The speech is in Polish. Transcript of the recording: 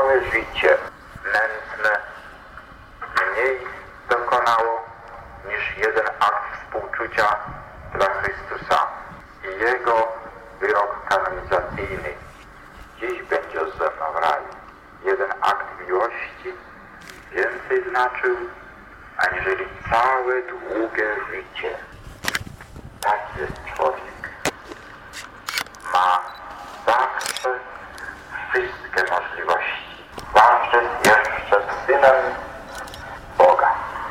całe życie mętne mniej dokonało niż jeden akt współczucia dla Chrystusa i Jego wyrok kanonizacyjny. Dziś będzie ze mną w raju. Jeden akt miłości więcej znaczył, aniżeli całe długie życie. Tak jest.